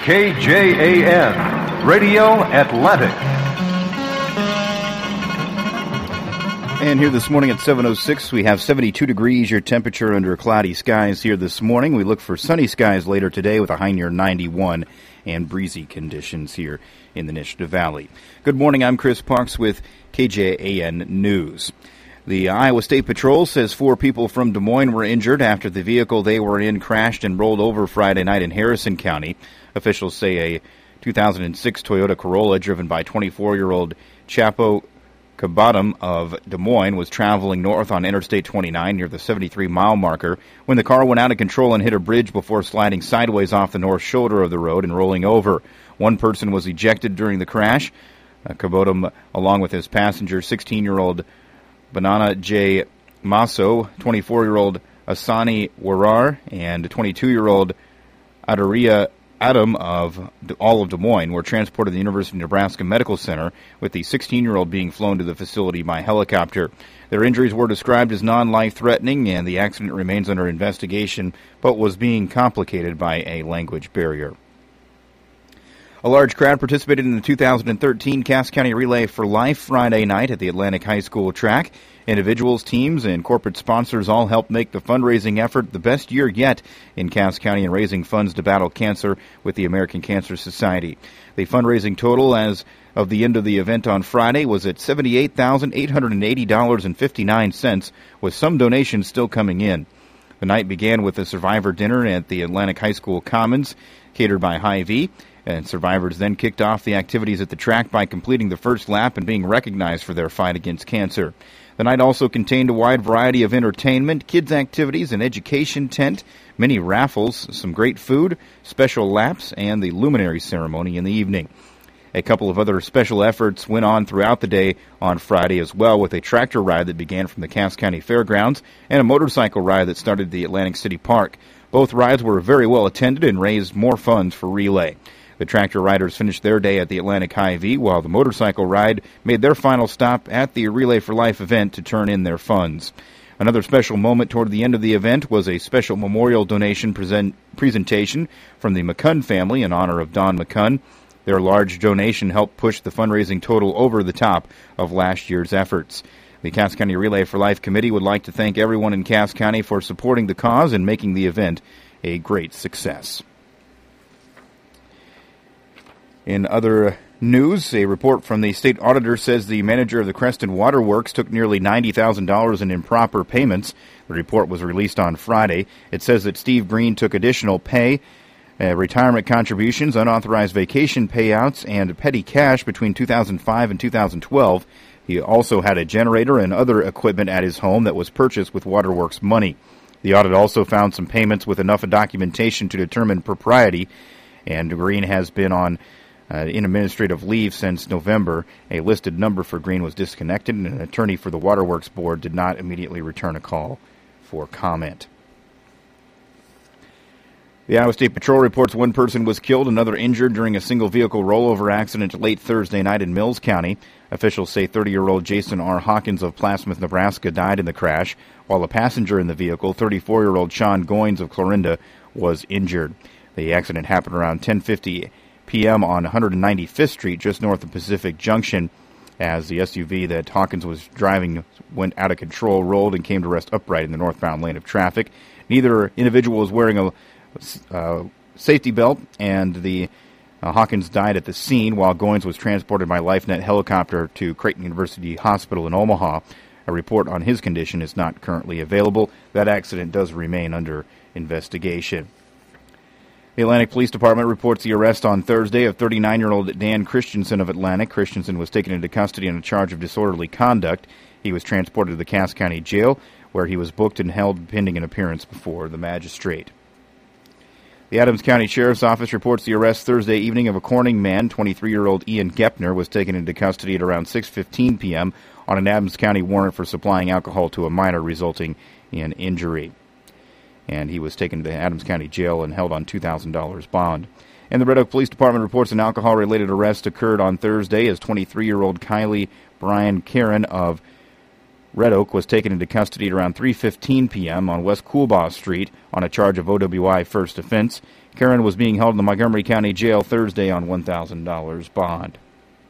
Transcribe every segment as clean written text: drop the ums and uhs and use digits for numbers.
KJAN, Radio Atlantic. And here this morning at 7:06, we have 72 degrees, your temperature under cloudy skies here this morning. We look for sunny skies later today with a high near 91 and breezy conditions here in the Nishda Valley. Good morning, I'm Chris Parks with KJAN News. The Iowa State Patrol says 4 people from Des Moines were injured after the vehicle they were in crashed and rolled over Friday night in Harrison County. Officials say a 2006 Toyota Corolla driven by 24-year-old Chapo Kabadam of Des Moines was traveling north on Interstate 29 near the 73-mile marker when the car went out of control and hit a bridge before sliding sideways off the north shoulder of the road and rolling over. One person was ejected during the crash. Kabadam, along with his passenger, 16-year-old Banana J. Masso, 24-year-old Asani Warar, and 22-year-old Adaria Adam of all of Des Moines were transported to the University of Nebraska Medical Center, with the 16-year-old being flown to the facility by helicopter. Their injuries were described as non-life-threatening, and the accident remains under investigation, but was being complicated by a language barrier. A large crowd participated in the 2013 Cass County Relay for Life Friday night at the Atlantic High School track. Individuals, teams, and corporate sponsors all helped make the fundraising effort the best year yet in Cass County in raising funds to battle cancer with the American Cancer Society. The fundraising total as of the end of the event on Friday was at $78,880.59, with some donations still coming in. The night began with a survivor dinner at the Atlantic High School Commons, catered by Hy-Vee. And survivors then kicked off the activities at the track by completing the first lap and being recognized for their fight against cancer. The night also contained a wide variety of entertainment, kids' activities, an education tent, many raffles, some great food, special laps, and the luminary ceremony in the evening. A couple of other special efforts went on throughout the day on Friday as well, with a tractor ride that began from the Cass County Fairgrounds and a motorcycle ride that started at the Atlantic City Park. Both rides were very well attended and raised more funds for Relay. The tractor riders finished their day at the Atlantic Hy-Vee, while the motorcycle ride made their final stop at the Relay for Life event to turn in their funds. Another special moment toward the end of the event was a special memorial donation presentation from the McCunn family in honor of Don McCunn. Their large donation helped push the fundraising total over the top of last year's efforts. The Cass County Relay for Life Committee would like to thank everyone in Cass County for supporting the cause and making the event a great success. In other news, a report from the state auditor says the manager of the Creston Water Works took nearly $90,000 in improper payments. The report was released on Friday. It says that Steve Green took additional pay, retirement contributions, unauthorized vacation payouts, and petty cash between 2005 and 2012. He also had a generator and other equipment at his home that was purchased with Waterworks money. The audit also found some payments with enough documentation to determine propriety, and Green has been on in administrative leave since November. A listed number for Green was disconnected, and an attorney for the Waterworks Board did not immediately return a call for comment. The Iowa State Patrol reports one person was killed, another injured during a single-vehicle rollover accident late Thursday night in Mills County. Officials say 30-year-old Jason R. Hawkins of Plattsmouth, Nebraska, died in the crash, while a passenger in the vehicle, 34-year-old Sean Goins of Clorinda, was injured. The accident happened around 10:50 p.m. on 195th Street, just north of Pacific Junction, as the SUV that Hawkins was driving went out of control, rolled, and came to rest upright in the northbound lane of traffic. Neither individual was wearing a safety belt, and the Hawkins died at the scene, while Goins was transported by LifeNet helicopter to Creighton University Hospital in Omaha. A report on his condition is not currently available. That accident does remain under investigation. The Atlantic Police Department reports the arrest on Thursday of 39-year-old Dan Christensen of Atlantic. Christensen was taken into custody on a charge of disorderly conduct. He was transported to the Cass County Jail, where he was booked and held pending an appearance before the magistrate. The Adams County Sheriff's Office reports the arrest Thursday evening of a Corning man. 23-year-old Ian Gepner was taken into custody at around 6:15 p.m. on an Adams County warrant for supplying alcohol to a minor, resulting in injury. And he was taken to the Adams County Jail and held on $2,000 bond. And the Red Oak Police Department reports an alcohol-related arrest occurred on Thursday as 23-year-old Kylie Brian Karen of Red Oak was taken into custody at around 3:15 p.m. on West Coolbaugh Street on a charge of OWI first offense. Karen was being held in the Montgomery County Jail Thursday on $1,000 bond.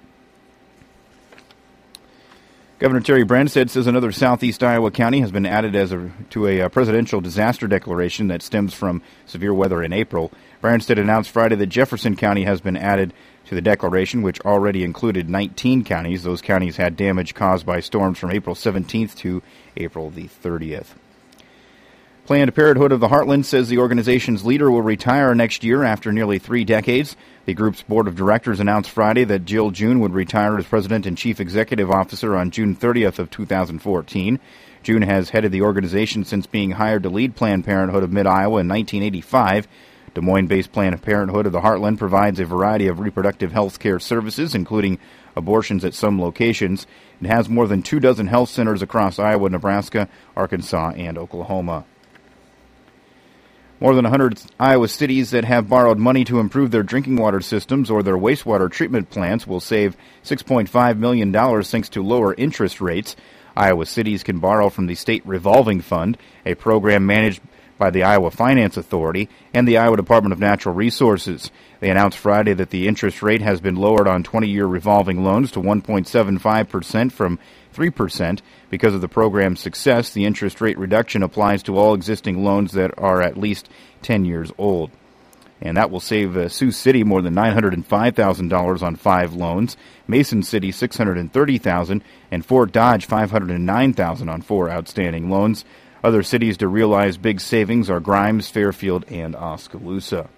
Governor Terry Branstad says another southeast Iowa county has been added to a presidential disaster declaration that stems from severe weather in April. Branstad announced Friday that Jefferson County has been added to the declaration, which already included 19 counties. Those counties had damage caused by storms from April 17th to April the 30th. Planned Parenthood of the Heartland says the organization's leader will retire next year after nearly 3 decades. The group's board of directors announced Friday that Jill June would retire as president and chief executive officer on June 30th of 2014. June has headed the organization since being hired to lead Planned Parenthood of Mid-Iowa in 1985. Des Moines-based Planned Parenthood of the Heartland provides a variety of reproductive health care services, including abortions at some locations. It has more than 24 health centers across Iowa, Nebraska, Arkansas, and Oklahoma. More than 100 Iowa cities that have borrowed money to improve their drinking water systems or their wastewater treatment plants will save $6.5 million thanks to lower interest rates. Iowa cities can borrow from the State Revolving Fund, a program managed by the Iowa Finance Authority and the Iowa Department of Natural Resources. They announced Friday that the interest rate has been lowered on 20-year revolving loans to 1.75% from 3%. Because of the program's success, the interest rate reduction applies to all existing loans that are at least 10 years old. And that will save Sioux City more than $905,000 on 5 loans, Mason City $630,000, and Fort Dodge $509,000 on 4 outstanding loans. Other cities to realize big savings are Grimes, Fairfield, and Oskaloosa.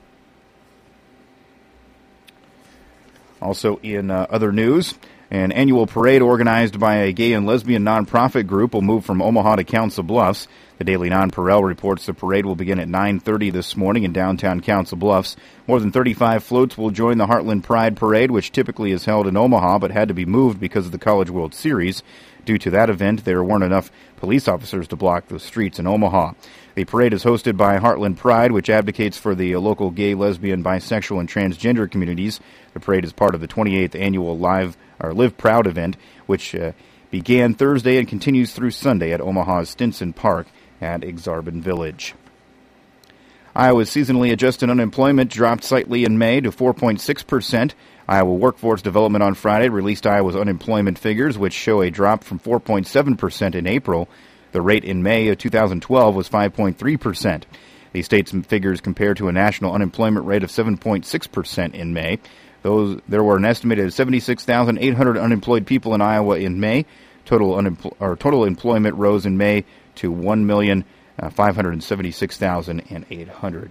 Also in other news, an annual parade organized by a gay and lesbian nonprofit group will move from Omaha to Council Bluffs. The Daily Nonpareil reports the parade will begin at 9:30 this morning in downtown Council Bluffs. More than 35 floats will join the Heartland Pride Parade, which typically is held in Omaha but had to be moved because of the College World Series. Due to that event, there weren't enough police officers to block the streets in Omaha. The parade is hosted by Heartland Pride, which advocates for the local gay, lesbian, bisexual, and transgender communities. The parade is part of the 28th annual Live Proud event, which began Thursday and continues through Sunday at Omaha's Stinson Park at Exarban Village. Iowa's seasonally adjusted unemployment dropped slightly in May to 4.6%. Iowa Workforce Development on Friday released Iowa's unemployment figures, which show a drop from 4.7% in April. The rate in May of 2012 was 5.3%. The state's figures compare to a national unemployment rate of 7.6% in May. There were an estimated 76,800 unemployed people in Iowa in May. Total employment rose in May to 1,576,800.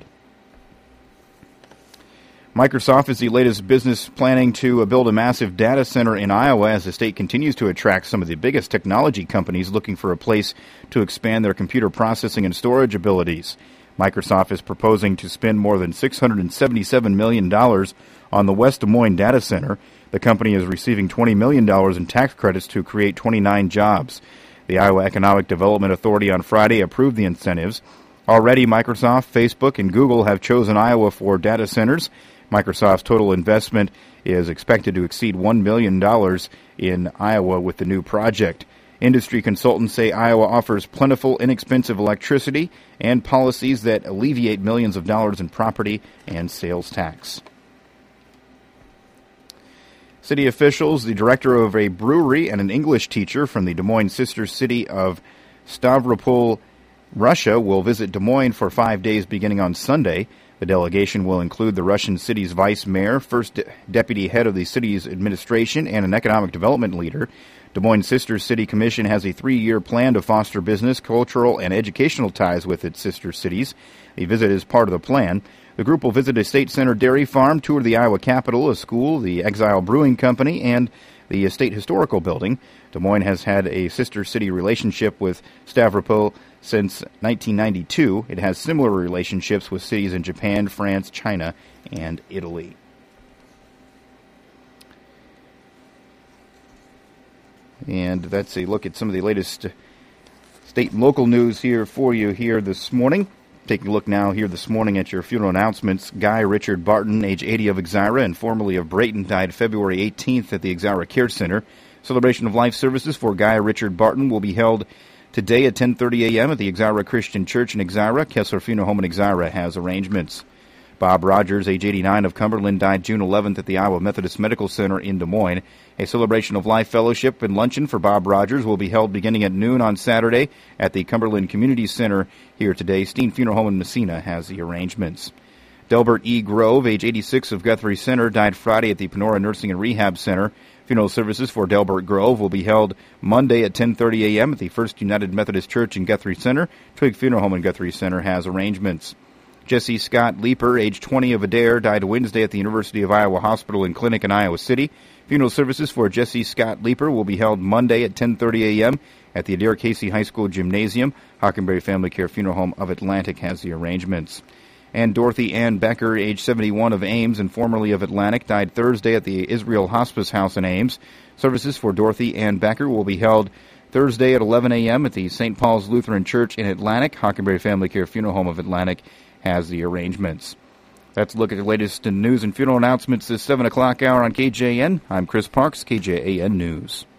Microsoft is the latest business planning to build a massive data center in Iowa as the state continues to attract some of the biggest technology companies looking for a place to expand their computer processing and storage abilities. Microsoft is proposing to spend more than $677 million on the West Des Moines data center. The company is receiving $20 million in tax credits to create 29 jobs. The Iowa Economic Development Authority on Friday approved the incentives. Already, Microsoft, Facebook, and Google have chosen Iowa for data centers. Microsoft's total investment is expected to exceed $1 million in Iowa with the new project. Industry consultants say Iowa offers plentiful, inexpensive electricity and policies that alleviate millions of dollars in property and sales tax. City officials, the director of a brewery, and an English teacher from the Des Moines sister city of Stavropol, Russia, will visit Des Moines for 5 days beginning on Sunday. The delegation will include the Russian city's vice mayor, first deputy head of the city's administration, and an economic development leader. Des Moines Sister City Commission has a 3-year plan to foster business, cultural, and educational ties with its sister cities. The visit is part of the plan. The group will visit a state center dairy farm, tour the Iowa Capitol, a school, the Exile Brewing Company, and the State Historical Building. Des Moines has had a sister city relationship with Stavropol since 1992. It has similar relationships with cities in Japan, France, China, and Italy. And that's a look at some of the latest state and local news here for you here this morning. Taking a look now here this morning at your funeral announcements. Guy Richard Barton, age 80 of Exira and formerly of Brayton, died February 18th at the Exira Care Center. Celebration of Life services for Guy Richard Barton will be held today at 10:30 a.m. at the Exira Christian Church in Exira. Kessler Funeral Home in Exira has arrangements. Bob Rogers, age 89, of Cumberland, died June 11th at the Iowa Methodist Medical Center in Des Moines. A Celebration of Life fellowship and luncheon for Bob Rogers will be held beginning at noon on Saturday at the Cumberland Community Center here today. Steen Funeral Home in Messina has the arrangements. Delbert E. Grove, age 86, of Guthrie Center, died Friday at the Panora Nursing and Rehab Center. Funeral services for Delbert Grove will be held Monday at 10:30 a.m. at the First United Methodist Church in Guthrie Center. Twig Funeral Home in Guthrie Center has arrangements. Jesse Scott Leeper, age 20, of Adair, died Wednesday at the University of Iowa Hospital and Clinic in Iowa City. Funeral services for Jesse Scott Leeper will be held Monday at 10:30 a.m. at the Adair Casey High School Gymnasium. Hockenberry Family Care Funeral Home of Atlantic has the arrangements. And Dorothy Ann Becker, age 71, of Ames and formerly of Atlantic, died Thursday at the Israel Hospice House in Ames. Services for Dorothy Ann Becker will be held Thursday at 11 a.m. at the St. Paul's Lutheran Church in Atlantic. Hockenberry Family Care Funeral Home of Atlantic has the arrangements. That's a look at the latest news and funeral announcements this 7 o'clock hour on KJN. I'm Chris Parks, KJAN News.